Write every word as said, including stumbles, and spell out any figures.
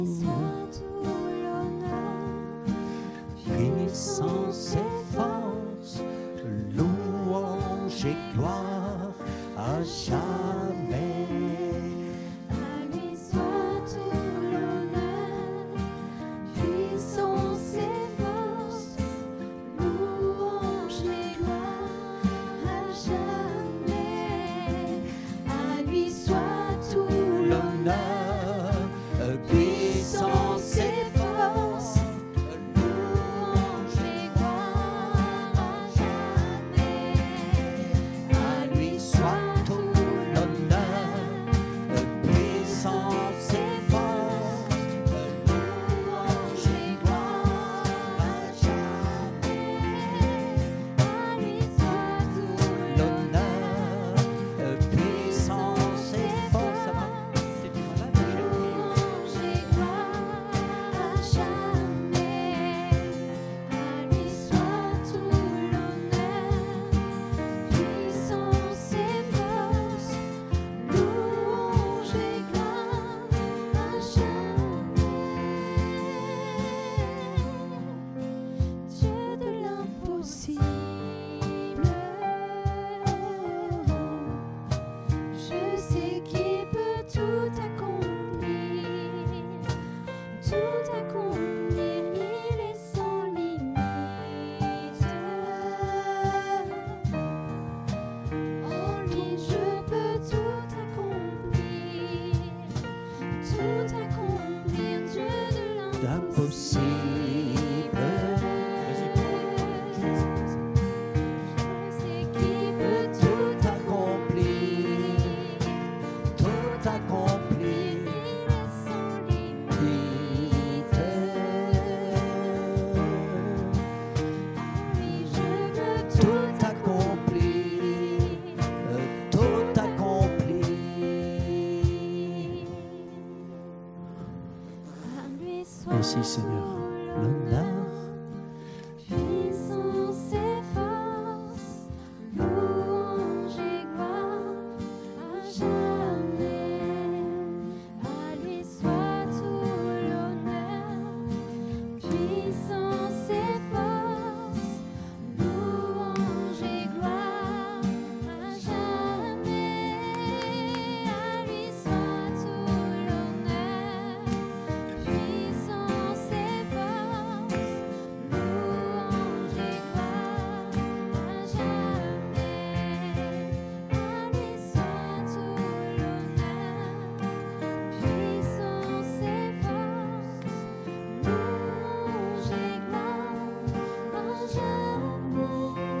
Puissance et force, louange et gloire à jamais. À lui soit tout l'honneur, puissance et force, louange et gloire à jamais. À lui soit tout l'honneur, Puissance et force, louange et gloire à jamais. à lui soit tout l'honneur. Puissance et force, louange et gloire à jamais. À lui soit tout L'honneur, puissance et force. Ça va? C'est du malade, j'ai oublié. louange et gloire à jamais. À lui soit tout l'honneur, puissance et force, louange et gloire à jamais. Dieu de l'impossible, je sais qu'il peut tout accomplir, tout accomplir, il est sans limite. En lui je peux tout accomplir, tout accomplir, Dieu de l'impossible. Je sais qu'il peut tout Tout accomplir, tout accomplir, il est sans limite. Oui, je peux tout tout accomplir, tout accomplir. à lui soit Merci, tout Seigneur. l'honneur, L'honneur,